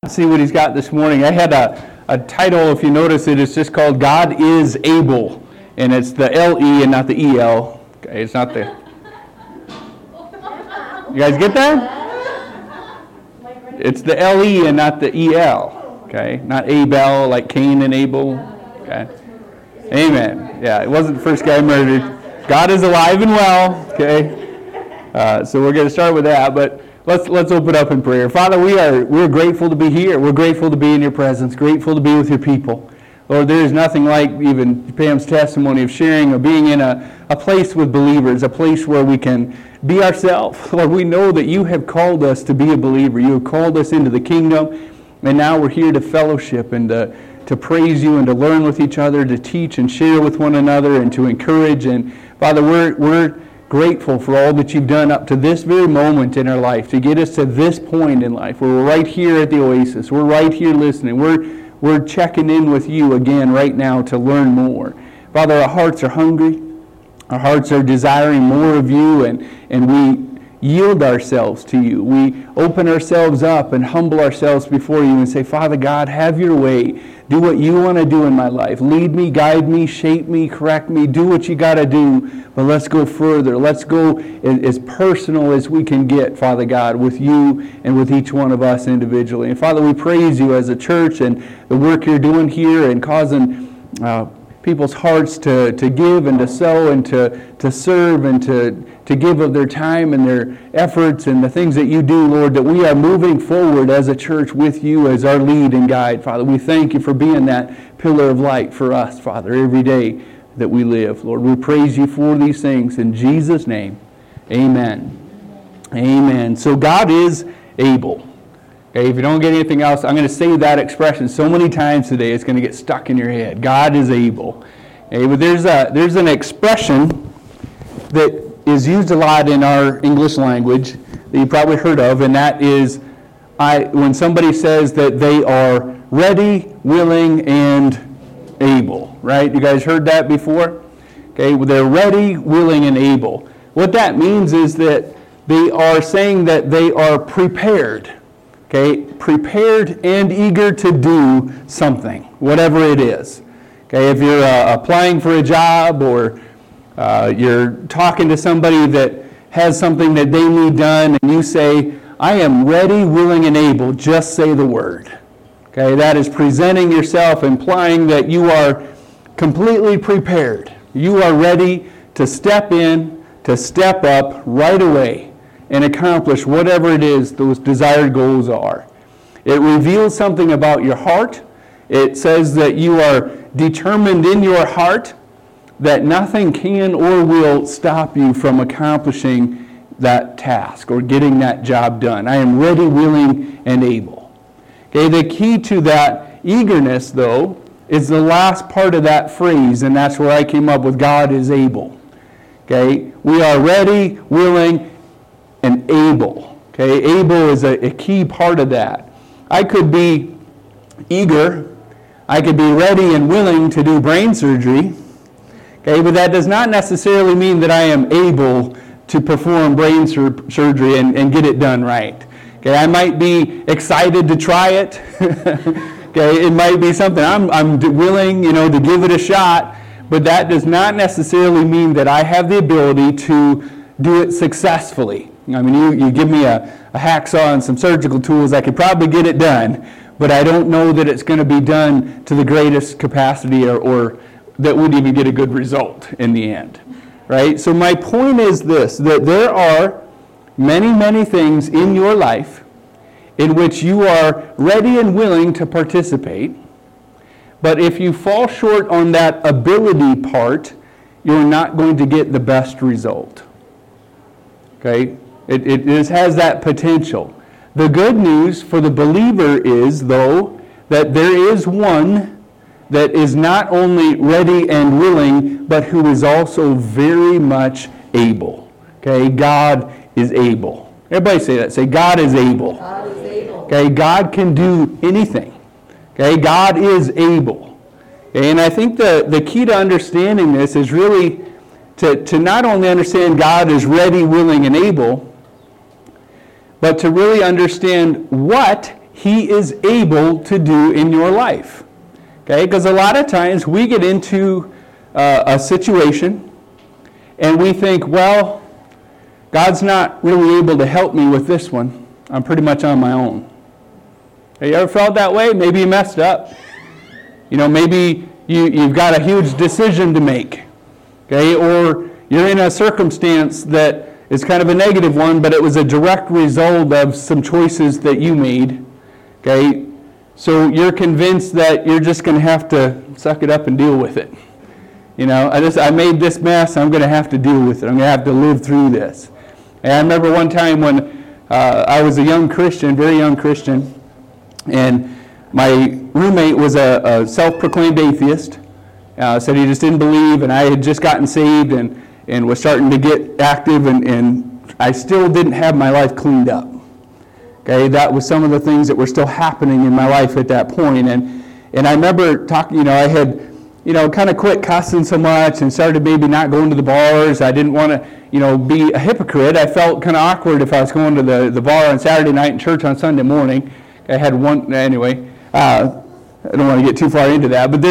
See what he's got this morning. I had a title, if you notice it, it's just called God is Able. And it's the L-E and not the E-L. Okay, it's not the... You guys get that? It's the L-E and not the E-L. Okay, not Abel like Cain and Abel. Okay. Amen. Yeah, it wasn't the first guy murdered. God is alive and well. Okay. So we're going to start with that, but Let's open up in prayer. Father, we're grateful to be here. We're grateful to be in your presence, grateful to be with your people. Lord, there is nothing like even Pam's testimony of sharing or being in a place with believers, a place where we can be ourselves. Lord, we know that you have called us to be a believer. You have called us into the kingdom, and now we're here to fellowship and to praise you and to learn with each other, to teach and share with one another and to encourage. And Father, we're grateful for all that you've done up to this very moment in our life to get us to this point in life where we're right here at the Oasis. We're right here listening. We're checking in with you again right now to learn more. Father, our hearts are hungry. Our hearts are desiring more of you, and we yield ourselves to you. We open ourselves up and humble ourselves before you and say, Father God, have your way. Do what you want to do in my life. Lead me, guide me, shape me, correct me. Do what you got to do. But let's go further. Let's go as personal as we can get, Father God, with you and with each one of us individually. And Father, we praise you as a church and the work you're doing here and causing people's hearts to give and to sow and to serve and to give of their time and their efforts and the things that you do, Lord, that we are moving forward as a church with you as our lead and guide, Father. We thank you for being that pillar of light for us, Father, every day that we live. Lord, we praise you for these things. In Jesus' name, amen. Amen. So God is able. Okay, if you don't get anything else, I'm going to say that expression so many times today, it's going to get stuck in your head. God is able. Okay, but there's an expression that is used a lot in our English language that you probably heard of, and that is when somebody says that they are ready, willing, and able. Right? You guys heard that before? Okay, well, they're ready, willing, and able. What that means is that they are saying that they are prepared. Okay, prepared and eager to do something, whatever it is. Okay, if you're applying for a job or you're talking to somebody that has something that they need done and you say, I am ready, willing, and able, just say the word. Okay, that is presenting yourself, implying that you are completely prepared. You are ready to step in, to step up right away and accomplish whatever it is those desired goals are. It reveals something about your heart. It says that you are determined in your heart that nothing can or will stop you from accomplishing that task or getting that job done. I am ready, willing, and able. Okay, the key to that eagerness, though, is the last part of that phrase, and that's where I came up with God is able. Okay, we are ready, willing, and able. Okay, able is a key part of that. I could be eager. I could be ready and willing to do brain surgery. Okay, but that does not necessarily mean that I am able to perform brain surgery and get it done right. Okay, I might be excited to try it. Okay, it might be something I'm willing, to give it a shot, but that does not necessarily mean that I have the ability to do it successfully. I mean, you give me a hacksaw and some surgical tools, I could probably get it done, but I don't know that it's going to be done to the greatest capacity or that would even get a good result in the end. Right? So my point is this, that there are many, many things in your life in which you are ready and willing to participate, but if you fall short on that ability part, you're not going to get the best result. Okay? It has that potential. The good news for the believer is, though, that there is one that is not only ready and willing, but who is also very much able. Okay? God is able. Everybody say that. Say, God is able. God is able. Okay? God can do anything. Okay? God is able. Okay? And I think the key to understanding this is really to not only understand God is ready, willing, and able, but to really understand what He is able to do in your life. Okay? Because a lot of times we get into a situation and we think, well, God's not really able to help me with this one. I'm pretty much on my own. Have you ever felt that way? Maybe you messed up. Maybe you've got a huge decision to make. Okay? Or you're in a circumstance that is kind of a negative one, but it was a direct result of some choices that you made. Okay? So you're convinced that you're just going to have to suck it up and deal with it. I made this mess, I'm going to have to deal with it. I'm going to have to live through this. And I remember one time when I was a young Christian, very young Christian, and my roommate was a self-proclaimed atheist. Said he just didn't believe, and I had just gotten saved and was starting to get active, and I still didn't have my life cleaned up. Okay, that was some of the things that were still happening in my life at that point. And I remember talking, I had kind of quit cussing so much and started maybe not going to the bars. I didn't want to, be a hypocrite. I felt kind of awkward if I was going to the bar on Saturday night and church on Sunday morning. I had one, anyway, I don't want to get too far into that. But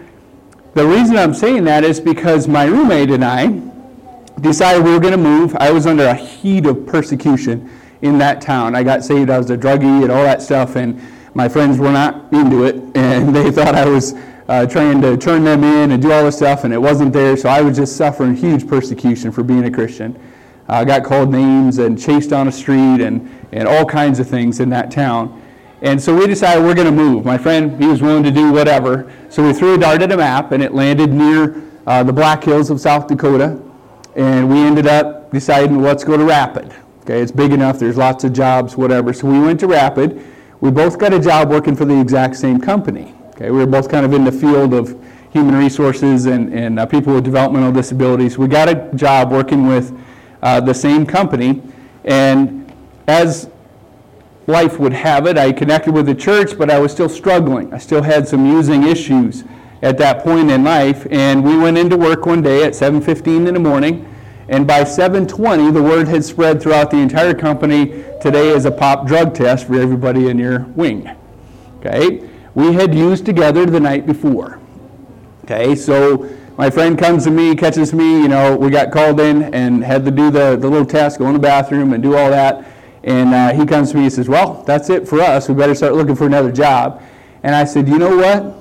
the reason I'm saying that is because my roommate and I decided we were going to move. I was under a heat of persecution in that town. I got saved, I was a druggie and all that stuff, and my friends were not into it, and they thought I was trying to turn them in and do all this stuff, and it wasn't there, so I was just suffering huge persecution for being a Christian. I got called names and chased on the street and all kinds of things in that town. And so we decided we're going to move. My friend, he was willing to do whatever. So we threw a dart at a map, and it landed near the Black Hills of South Dakota, and we ended up deciding, let's go to Rapid. Okay, it's big enough, there's lots of jobs, whatever. So we went to Rapid. We both got a job working for the exact same company. Okay, we were both kind of in the field of human resources and people with developmental disabilities. We got a job working with the same company, and as life would have it, I connected with the church, but I was still struggling. I still had some using issues at that point in life, and we went into work one day at 7:15 in the morning, and by 7:20, the word had spread throughout the entire company, today is a pop drug test for everybody in your wing. Okay? We had used together the night before. Okay, so my friend comes to me, catches me, we got called in and had to do the little test, go in the bathroom and do all that. And he comes to me and says, well, that's it for us. We better start looking for another job. And I said, you know what?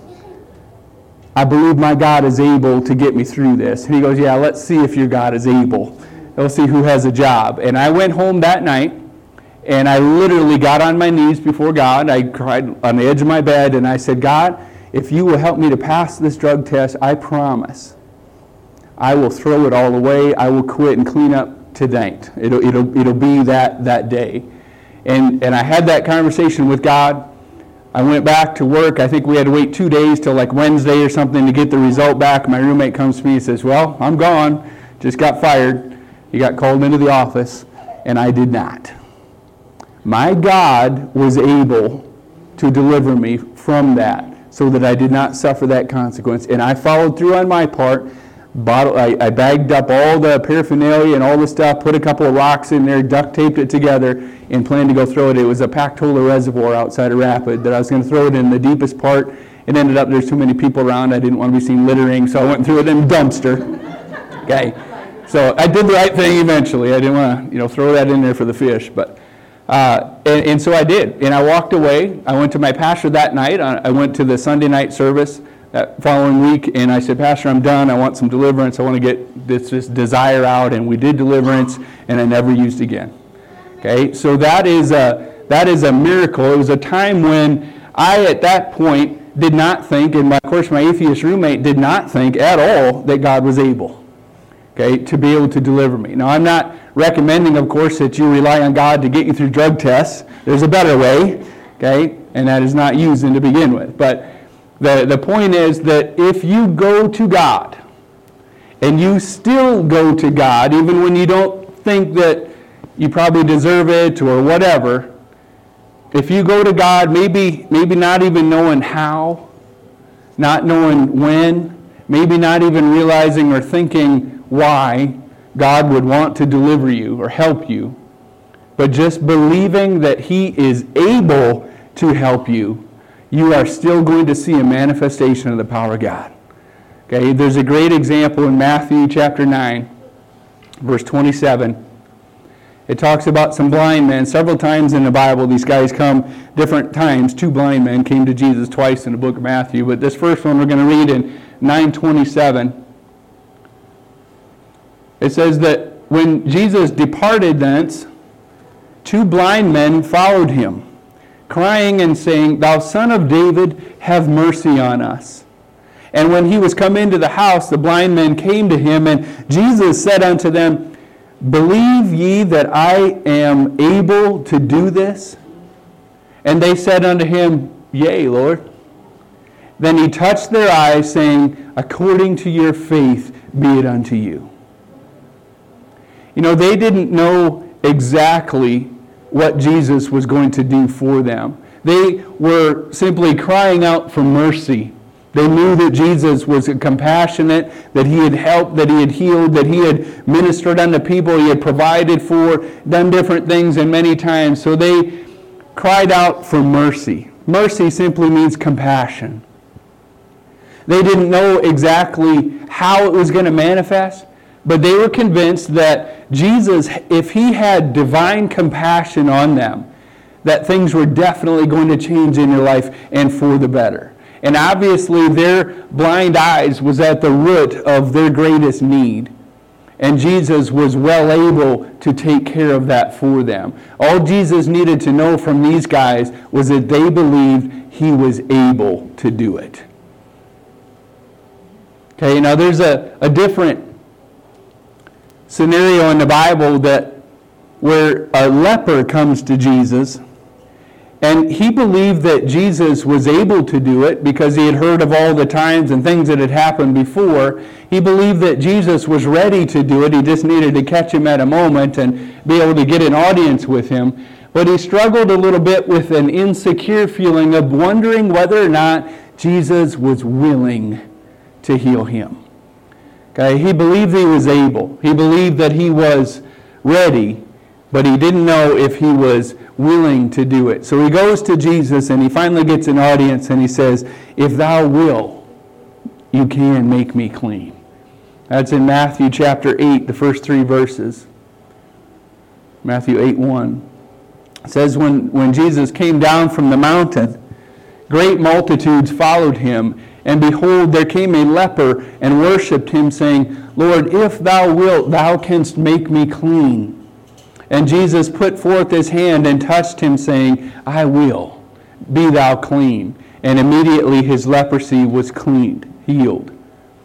I believe my God is able to get me through this. And he goes, yeah, let's see if your God is able. Let's see who has a job. And I went home that night, and I literally got on my knees before God. I cried on the edge of my bed, and I said, God, if you will help me to pass this drug test, I promise I will throw it all away. I will quit and clean up tonight. It'll be that day. And I had that conversation with God. I went back to work. I think we had to wait 2 days till like Wednesday or something to get the result back. My roommate comes to me and says, well, I'm gone. Just got fired. He got called into the office, and I did not. My God was able to deliver me from that so that I did not suffer that consequence. And I followed through on my part. I bagged up all the paraphernalia and all the stuff, put a couple of rocks in there, duct taped it together, and planned to go throw it. It was a Pactola reservoir outside of Rapid that I was going to throw it in the deepest part. It ended up there's too many people around. I didn't want to be seen littering, so I went and threw it in the dumpster. Okay, so I did the right thing eventually. I didn't want to, throw that in there for the fish, but and so I did. And I walked away. I went to my pastor that night. I went to the Sunday night service that following week, and I said, Pastor, I'm done. I want some deliverance. I want to get this desire out. And we did deliverance, and I never used again. Okay, so that is a miracle. It was a time when I, at that point, did not think, and of course my atheist roommate did not think at all that God was able, okay, to be able to deliver me. Now, I'm not recommending, of course, that you rely on God to get you through drug tests. There's a better way, okay, and that is not using to begin with. But the point is that if you go to God, and you still go to God, even when you don't think that you probably deserve it or whatever, if you go to God, maybe not even knowing how, not knowing when, maybe not even realizing or thinking why God would want to deliver you or help you, but just believing that He is able to help you, you are still going to see a manifestation of the power of God. Okay, there's a great example in Matthew chapter 9, verse 27. It talks about some blind men. Several times in the Bible, these guys come different times. 2 blind men came to Jesus twice in the book of Matthew. But this first one we're going to read in 9:27. It says that when Jesus departed thence, 2 blind men followed him, crying and saying, Thou Son of David, have mercy on us. And when he was come into the house, the blind men came to him, and Jesus said unto them, Believe ye that I am able to do this? And they said unto him, Yea, Lord. Then he touched their eyes, saying, According to your faith be it unto you. You know, they didn't know exactly what Jesus was going to do for them. They were simply crying out for mercy. They knew that Jesus was compassionate, that he had helped, that he had healed, that he had ministered unto people, he had provided for, done different things and many times. So they cried out for mercy. Mercy simply means compassion. They didn't know exactly how it was going to manifest, but they were convinced that Jesus, if he had divine compassion on them, that things were definitely going to change in their life and for the better. And obviously their blind eyes was at the root of their greatest need. And Jesus was well able to take care of that for them. All Jesus needed to know from these guys was that they believed he was able to do it. Okay, now there's a different scenario in the Bible where a leper comes to Jesus, and he believed that Jesus was able to do it because he had heard of all the times and things that had happened before. He believed that Jesus was ready to do it. He just needed to catch him at a moment and be able to get an audience with him. But he struggled a little bit with an insecure feeling of wondering whether or not Jesus was willing to heal him. Okay, he believed he was able. He believed that he was ready, but he didn't know if he was willing to do it. So he goes to Jesus and he finally gets an audience and he says, If thou will, you can make me clean. That's in Matthew chapter 8, the first 3 verses. Matthew 8:1. It says, when Jesus came down from the mountain, great multitudes followed him. And behold, there came a leper and worshipped him, saying, Lord, if thou wilt, thou canst make me clean. And Jesus put forth his hand and touched him, saying, I will, be thou clean. And immediately his leprosy was cleaned, healed.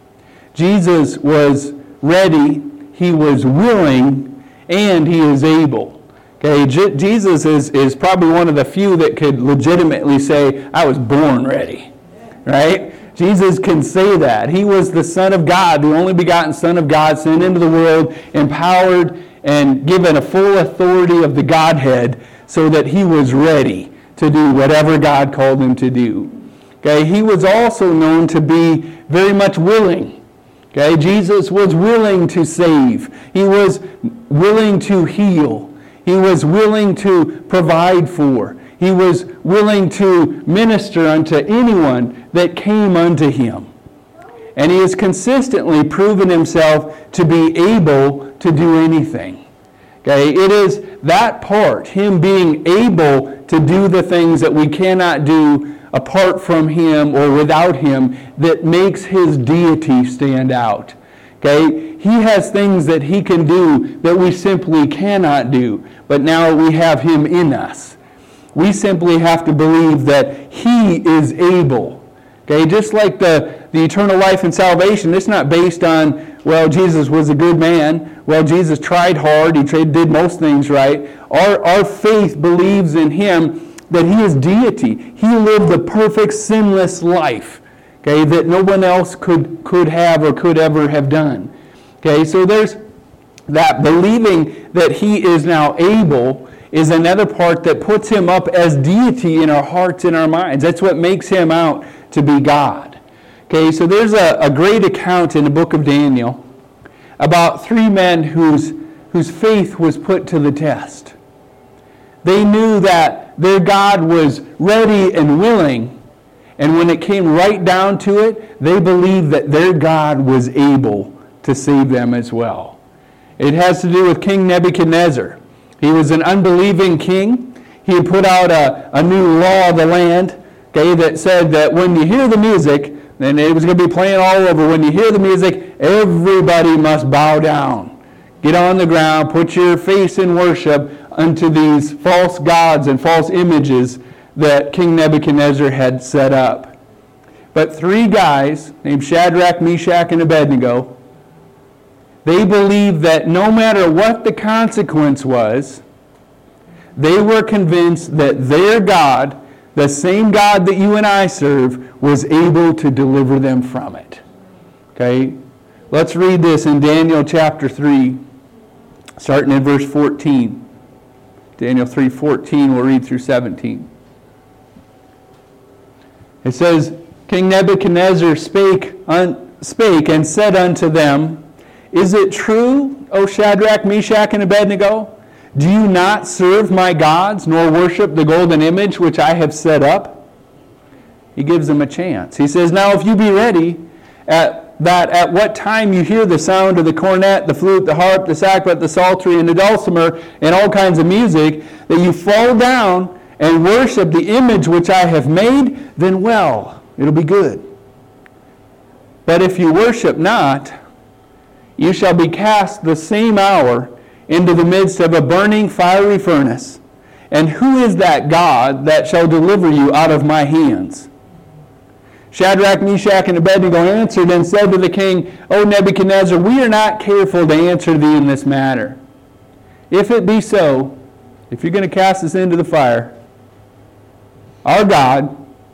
Jesus was ready, he was willing, and he is able. Okay, Jesus is probably one of the few that could legitimately say, I was born ready. Right? Jesus can say that. He was the Son of God, the only begotten Son of God, sent into the world, empowered and given a full authority of the Godhead so that he was ready to do whatever God called him to do. Okay, he was also known to be very much willing. Okay, Jesus was willing to save. He was willing to heal. He was willing to provide for. He was willing to minister unto anyone that came unto him. And he has consistently proven himself to be able to do anything. Okay, it is that part, him being able to do the things that we cannot do apart from him or without him, that makes his deity stand out. Okay, he has things that he can do that we simply cannot do, but now we have him in us. We simply have to believe that he is able. Okay, just like the eternal life and salvation, it's not based on, well, Jesus was a good man. Well, Jesus tried hard. He did most things right. Our faith believes in him that he is deity. He lived the perfect sinless life, okay, that no one else could have or could ever have done. Okay, so there's that believing that he is now able is another part that puts him up as deity in our hearts and our minds. That's what makes him out to be God. Okay, so there's a great account in the book of Daniel about 3 men whose faith was put to the test. They knew that their God was ready and willing. And when it came right down to it, they believed that their God was able to save them as well. It has to do with King Nebuchadnezzar. He was an unbelieving king. He had put out a new law of the land, okay, that said that when you hear the music, and it was going to be playing all over, when you hear the music, everybody must bow down. Get on the ground, put your face in worship unto these false gods and false images that King Nebuchadnezzar had set up. But three guys named Shadrach, Meshach, and Abednego, they believed that no matter what the consequence was, they were convinced that their God, the same God that you and I serve, was able to deliver them from it. Okay? Let's read this in Daniel chapter 3, starting in verse 14. Daniel 3:14, we'll read through 17. It says, King Nebuchadnezzar spake and said unto them, Is it true, O Shadrach, Meshach, and Abednego? Do you not serve my gods, nor worship the golden image which I have set up? He gives them a chance. He says, Now if you be ready, at what time you hear the sound of the cornet, the flute, the harp, the sackbut, the psaltery, and the dulcimer, and all kinds of music, that you fall down and worship the image which I have made, then well, it'll be good. But if you worship not, you shall be cast the same hour into the midst of a burning fiery furnace. And who is that God that shall deliver you out of my hands? Shadrach, Meshach, and Abednego answered and said to the king, O Nebuchadnezzar, we are not careful to answer thee in this matter. If it be so, if you're going to cast us into the fire, our God,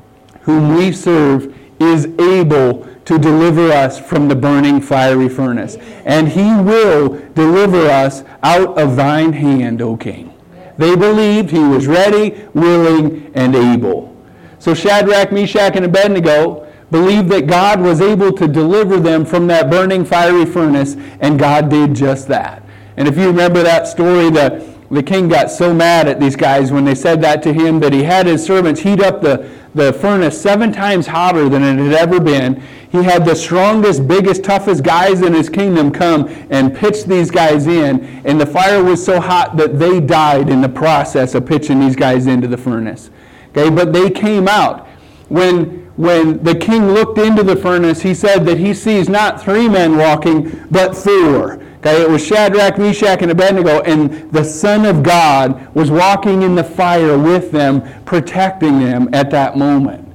whom we serve, is able to deliver us from the burning fiery furnace. And he will deliver us out of thine hand, O king. They believed he was ready, willing, and able. So Shadrach, Meshach, and Abednego believed that God was able to deliver them from that burning fiery furnace, and God did just that. And if you remember that story, the king got so mad at these guys when they said that to him that he had his servants heat up the furnace 7 times hotter than it had ever been. He had the strongest, biggest, toughest guys in his kingdom come and pitch these guys in, and the fire was so hot that they died in the process of pitching these guys into the furnace. Okay, but they came out. When the king looked into the furnace, he said that he sees not 3 men walking, but 4. Okay, it was Shadrach, Meshach, and Abednego, and the Son of God was walking in the fire with them, protecting them at that moment.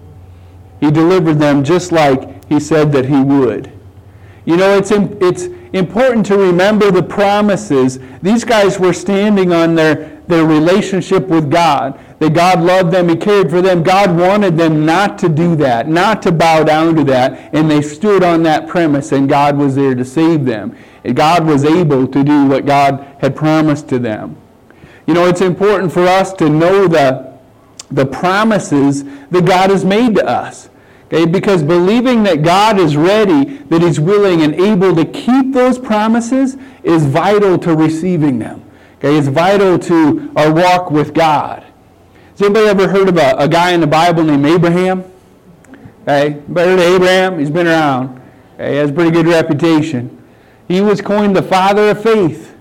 He delivered them just like he said that he would. You know, it's important to remember the promises. These guys were standing on their relationship with God. That God loved them, he cared for them. God wanted them not to do that, not to bow down to that, and they stood on that premise, and God was there to save them. And God was able to do what God had promised to them. You know, it's important for us to know the promises that God has made to us. Okay? Because believing that God is ready, that he's willing and able to keep those promises is vital to receiving them. Okay? It's vital to our walk with God. Has anybody ever heard of a guy in the Bible named Abraham? Okay? Anybody heard of Abraham? He's been around. Okay? He has a pretty good reputation. He was coined the father of faith.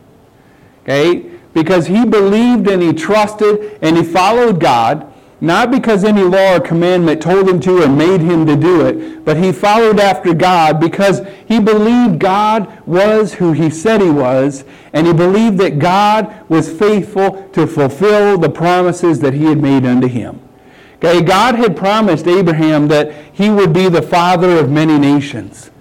Okay? Because he believed and he trusted and he followed God, not because any law or commandment told him to or made him to do it, but he followed after God because he believed God was who he said he was, and he believed that God was faithful to fulfill the promises that he had made unto him. Okay, God had promised Abraham that he would be the father of many nations.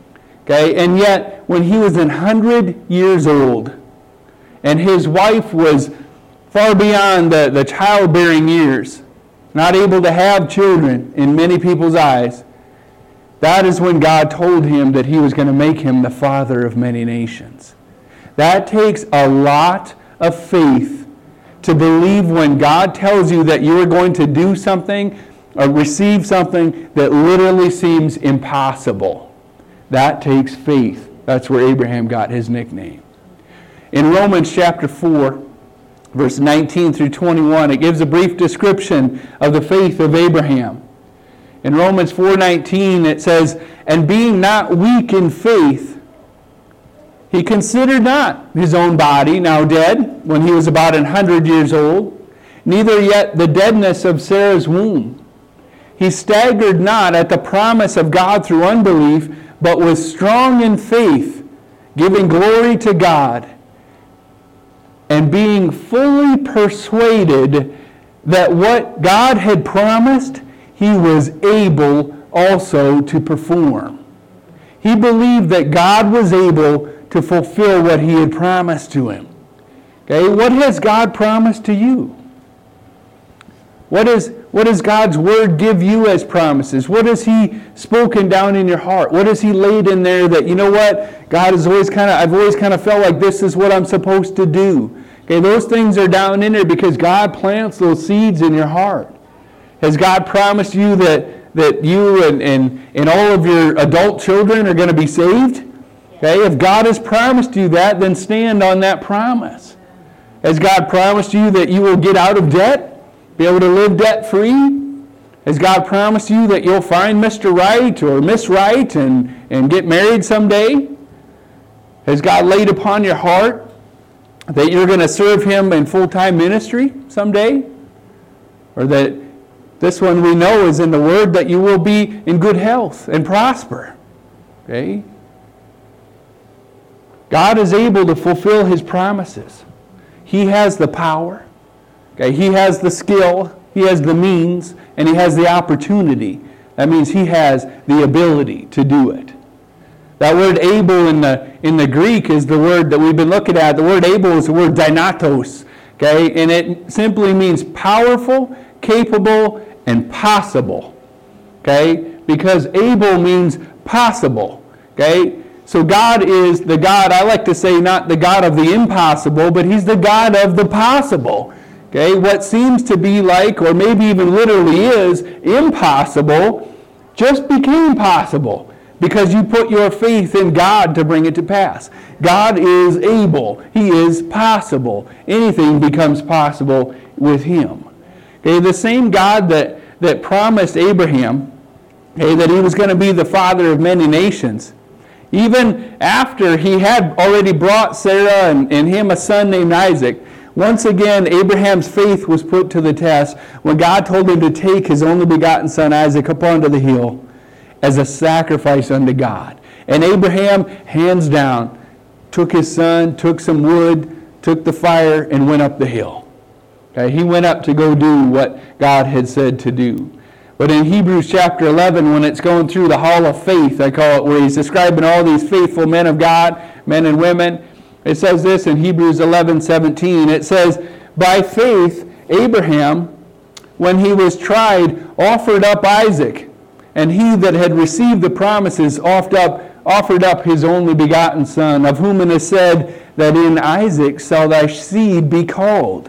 Okay, and yet when he was 100 years old, and his wife was far beyond the childbearing years, not able to have children in many people's eyes, that is when God told him that he was going to make him the father of many nations. That takes a lot of faith to believe when God tells you that you are going to do something or receive something that literally seems impossible. That takes faith. That's where Abraham got his nickname. In Romans chapter 4, verse 19 through 21. It gives a brief description of the faith of Abraham. In Romans 4:19 it says, "And being not weak in faith, he considered not his own body now dead, when he was about 100 years old, neither yet the deadness of Sarah's womb. He staggered not at the promise of God through unbelief, but was strong in faith, giving glory to God, and being fully persuaded that what God had promised, he was able also to perform." He believed that God was able to fulfill what he had promised to him. Okay, what has God promised to you? What does God's word give you as promises? What has he spoken down in your heart? What has he laid in there that, you know what, God has always I've always kind of felt like this is what I'm supposed to do. Okay, those things are down in there because God plants those seeds in your heart. Has God promised you that you and all of your adult children are going to be saved? Okay, if God has promised you that, then stand on that promise. Has God promised you that you will get out of debt? Be able to live debt-free? Has God promised you that you'll find Mr. Right or Miss Right and get married someday? Has God laid upon your heart that you're going to serve him in full-time ministry someday? Or that this one we know is in the Word, that you will be in good health and prosper? Okay? God is able to fulfill his promises. He has the power. Okay? He has the skill. He has the means. And he has the opportunity. That means he has the ability to do it. That word able in the Greek is the word that we've been looking at. The word able is the word dynatos. Okay? And it simply means powerful, capable, and possible. Okay? Because able means possible. Okay? So God is the God, I like to say, not the God of the impossible, but he's the God of the possible. Okay? What seems to be like, or maybe even literally is, impossible, just became possible because you put your faith in God to bring it to pass. God is able. He is possible. Anything becomes possible with him. Okay? The same God that promised Abraham, okay, that he was going to be the father of many nations, even after he had already brought Sarah and him a son named Isaac, once again Abraham's faith was put to the test when God told him to take his only begotten son Isaac up onto the hill as a sacrifice unto God. And Abraham, hands down, took his son, took some wood, took the fire, and went up the hill. Okay, he went up to go do what God had said to do. But in Hebrews chapter 11, when it's going through the hall of faith, I call it, where he's describing all these faithful men of God, men and women, it says this in Hebrews 11:17. It says, "By faith Abraham, when he was tried, offered up Isaac, and he that had received the promises offered up his only begotten son, of whom it is said that in Isaac shall thy seed be called."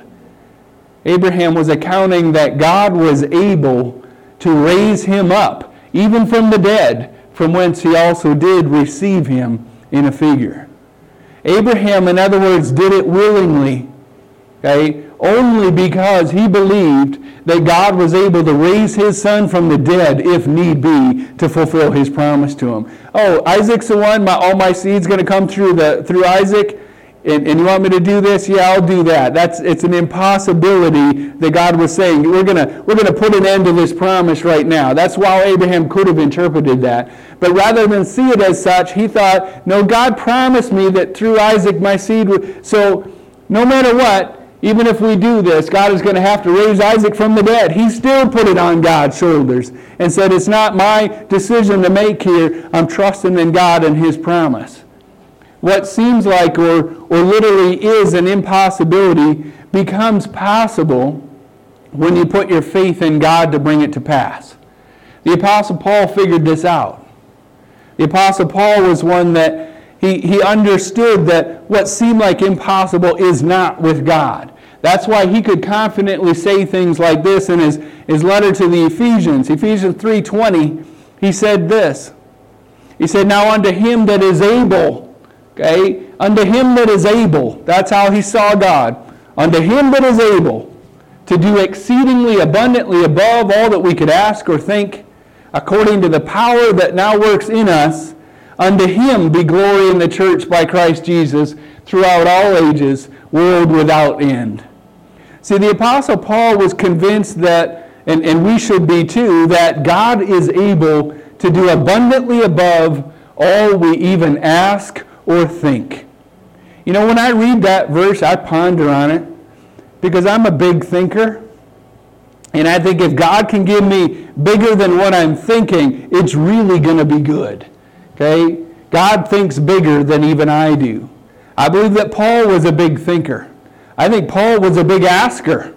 Abraham was accounting that God was able to raise him up, even from the dead, from whence he also did receive him in a figure. Abraham, in other words, did it willingly, okay, only because he believed that God was able to raise his son from the dead, if need be, to fulfill his promise to him. Oh, Isaac's the one, all my seed's going to come through Isaac, and you want me to do this? Yeah, I'll do that. It's an impossibility that God was saying. We're going to put an end to this promise right now. That's why Abraham could have interpreted that. But rather than see it as such, he thought, no, God promised me that through Isaac my seed would. So no matter what, even if we do this, God is going to have to raise Isaac from the dead. He still put it on God's shoulders and said, it's not my decision to make here. I'm trusting in God and his promise. What seems like or literally is an impossibility becomes possible when you put your faith in God to bring it to pass. The Apostle Paul figured this out. The Apostle Paul was one that he understood that what seemed like impossible is not with God. That's why he could confidently say things like this in his letter to the Ephesians. Ephesians 3:20, he said this. He said, now unto him that is able, okay, unto him that is able, that's how he saw God. unto him that is able to do exceedingly abundantly above all that we could ask or think, according to the power that now works in us, unto him be glory in the church by Christ Jesus throughout all ages, world without end. See, the Apostle Paul was convinced that, and we should be too, that God is able to do abundantly above all we even ask or think. You know, when I read that verse, I ponder on it, because I'm a big thinker. And I think if God can give me bigger than what I'm thinking, it's really going to be good. Okay? God thinks bigger than even I do. I believe that Paul was a big thinker. I think Paul was a big asker.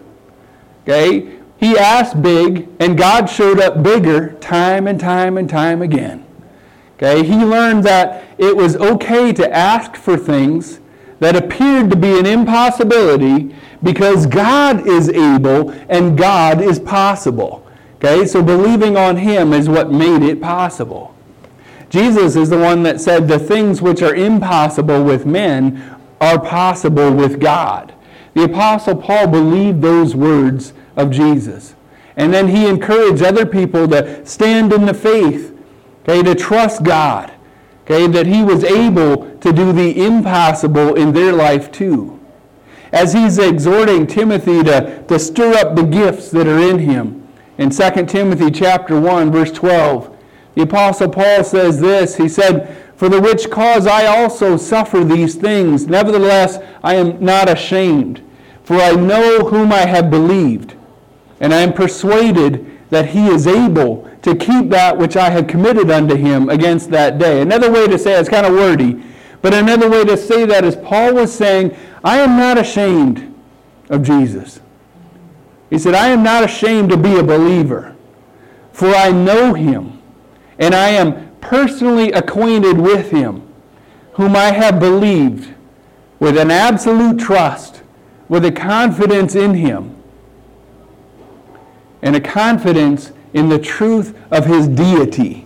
Okay? He asked big, and God showed up bigger time and time and time again. Okay? He learned that it was okay to ask for things that appeared to be an impossibility because God is able and God is possible. Okay? So believing on him is what made it possible. Jesus is the one that said the things which are impossible with men are possible with God. The Apostle Paul believed those words of Jesus. And then he encouraged other people to stand in the faith, okay, to trust God, okay, that he was able to do the impossible in their life too. As he's exhorting Timothy to stir up the gifts that are in him. In 2 Timothy chapter 1, verse 12, the Apostle Paul says this. He said, "For the which cause I also suffer these things. Nevertheless, I am not ashamed. For I know whom I have believed, and I am persuaded that he is able to keep that which I have committed unto him against that day." Another way to say it, it's kind of wordy, but another way to say that is Paul was saying, I am not ashamed of Jesus. He said, I am not ashamed to be a believer, for I know him, and I am personally acquainted with him, whom I have believed with an absolute trust, with a confidence in him, and a confidence in the truth of his deity.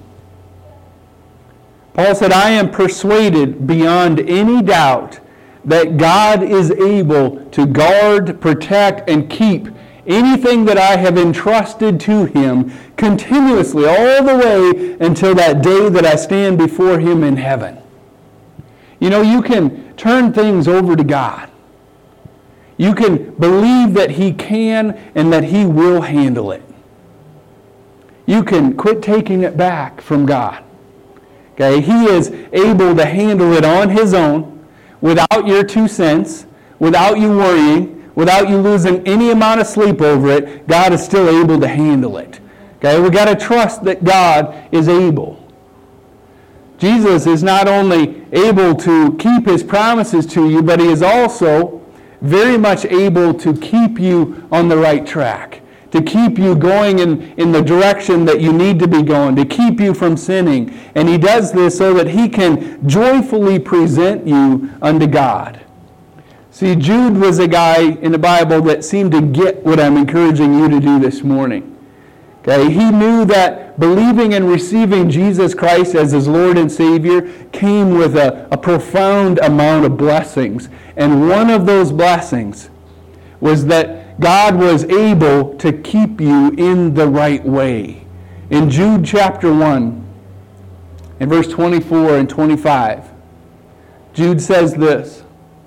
Paul said, I am persuaded beyond any doubt that God is able to guard, protect, and keep anything that I have entrusted to him continuously all the way until that day that I stand before him in heaven. You know, you can turn things over to God. You can believe that he can and that he will handle it. You can quit taking it back from God. Okay, he is able to handle it on his own without your 2 cents, without you worrying, without you losing any amount of sleep over it. God is still able to handle it. Okay, we got to trust that God is able. Jesus is not only able to keep his promises to you, but he is also very much able to keep you on the right track, to keep you going in the direction that you need to be going, to keep you from sinning. And he does this so that he can joyfully present you unto God. See, Jude was a guy in the Bible that seemed to get what I'm encouraging you to do this morning. Okay, he knew that believing and receiving Jesus Christ as his Lord and Savior came with a profound amount of blessings. And one of those blessings was that God was able to keep you in the right way. In Jude chapter 1, in verse 24 and 25, Jude says this.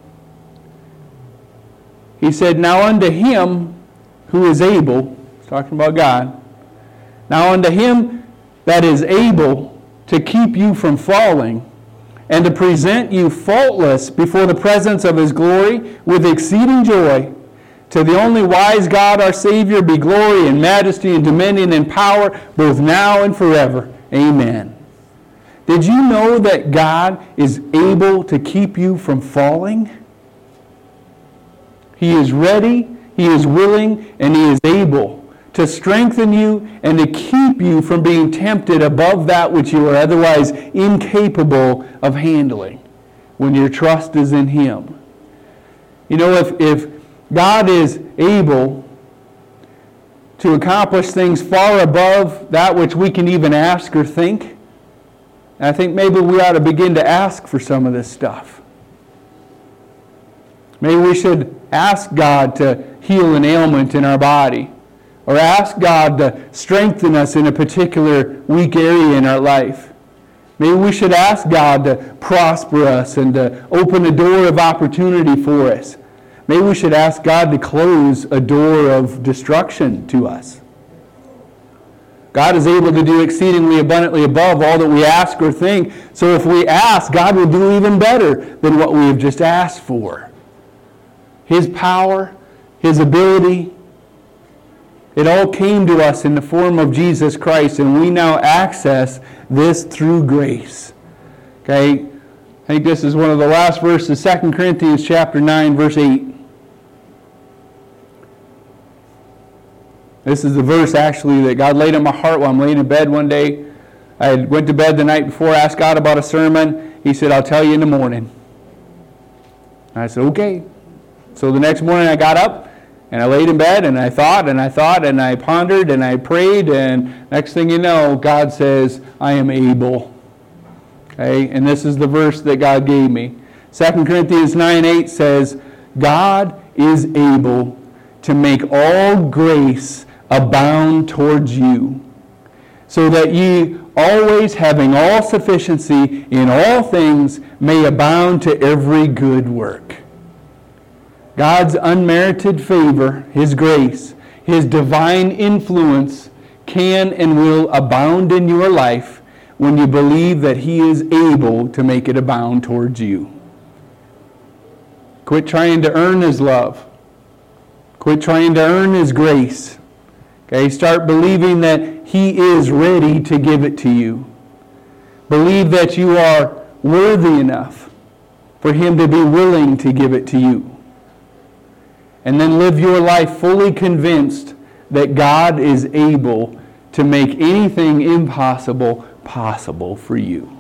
He said, Now unto him who is able, he's talking about God, now unto him that is able to keep you from falling, and to present you faultless before the presence of his glory with exceeding joy, to the only wise God our Savior be glory and majesty and dominion and power, both now and forever. Amen. Did you know that God is able to keep you from falling? He is ready, he is willing, and he is able to strengthen you and to keep you from being tempted above that which you are otherwise incapable of handling when your trust is in him. You know, if God is able to accomplish things far above that which we can even ask or think, I think maybe we ought to begin to ask for some of this stuff. Maybe we should ask God to heal an ailment in our body, or ask God to strengthen us in a particular weak area in our life. Maybe we should ask God to prosper us and to open a door of opportunity for us. Maybe we should ask God to close a door of destruction to us. God is able to do exceedingly abundantly above all that we ask or think. So if we ask, God will do even better than what we have just asked for. His power, His ability, it all came to us in the form of Jesus Christ, and we now access this through grace. Okay? I think this is one of the last verses, 2 Corinthians chapter 9, verse 8. This is the verse actually that God laid on my heart while I'm laying in bed one day. I went to bed the night before, asked God about a sermon. He said, I'll tell you in the morning. I said, okay. So the next morning I got up and I laid in bed and I thought and I pondered and I prayed, and next thing you know, God says, I am able. Okay? And this is the verse that God gave me. 2 Corinthians 9:8 says, God is able to make all grace abound towards you, so that ye always having all sufficiency in all things may abound to every good work. God's unmerited favor, His grace, His divine influence can and will abound in your life when you believe that He is able to make it abound towards you. Quit trying to earn His love. Quit trying to earn His grace. Okay, start believing that He is ready to give it to you. Believe that you are worthy enough for Him to be willing to give it to you. And then live your life fully convinced that God is able to make anything impossible possible for you.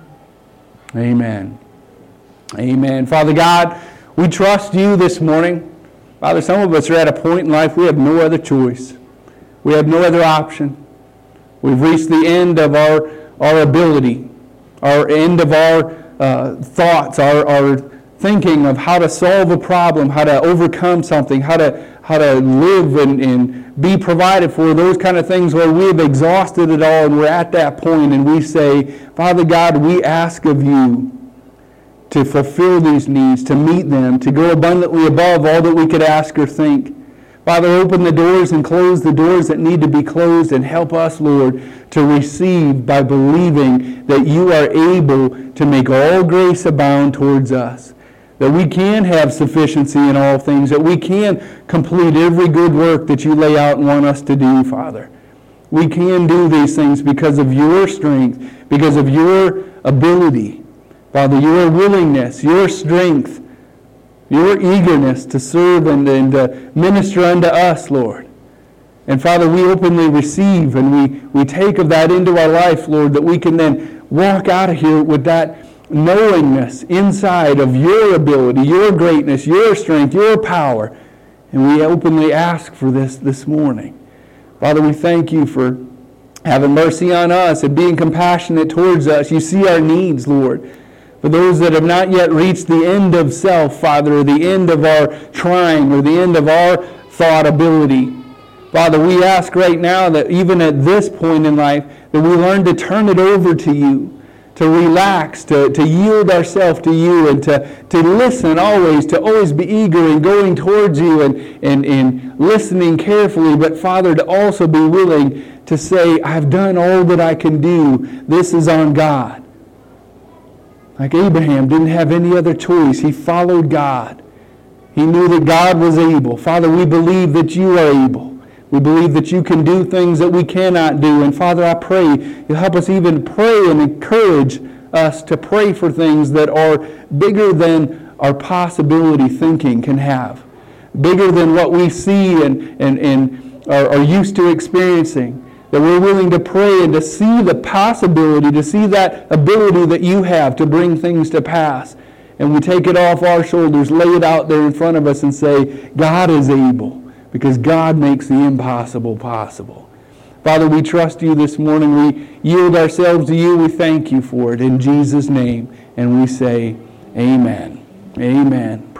Amen. Amen. Father God, we trust You this morning. Father, some of us are at a point in life we have no other choice. We have no other option. We've reached the end of our ability, our end of our thoughts, our thinking of how to solve a problem, how to overcome something, how to live and be provided for, those kind of things where we've exhausted it all and we're at that point and we say, Father God, we ask of You to fulfill these needs, to meet them, to go abundantly above all that we could ask or think. Father, open the doors and close the doors that need to be closed, and help us, Lord, to receive by believing that You are able to make all grace abound towards us, that we can have sufficiency in all things, that we can complete every good work that You lay out and want us to do, Father. We can do these things because of Your strength, because of Your ability. Father, Your willingness, Your strength, Your eagerness to serve and to minister unto us, Lord. And Father, we openly receive and we take of that into our life, Lord, that we can then walk out of here with that knowingness inside of Your ability, Your greatness, Your strength, Your power. And we openly ask for this morning. Father, we thank You for having mercy on us and being compassionate towards us. You see our needs, Lord. For those that have not yet reached the end of self, Father, or the end of our trying, or the end of our thought ability. Father, we ask right now that even at this point in life, that we learn to turn it over to You, to relax, to yield ourselves to You, and to listen always, to always be eager and going towards You and listening carefully, but Father, to also be willing to say, I've done all that I can do. This is on God. Like Abraham didn't have any other choice. He followed God. He knew that God was able. Father, we believe that You are able. We believe that You can do things that we cannot do. And Father, I pray You'll help us even pray and encourage us to pray for things that are bigger than our possibility thinking can have. Bigger than what we see and are used to experiencing. That we're willing to pray and to see the possibility, to see that ability that You have to bring things to pass. And we take it off our shoulders, lay it out there in front of us and say, God is able, because God makes the impossible possible. Father, we trust You this morning. We yield ourselves to You. We thank You for it in Jesus' name. And we say, amen. Amen.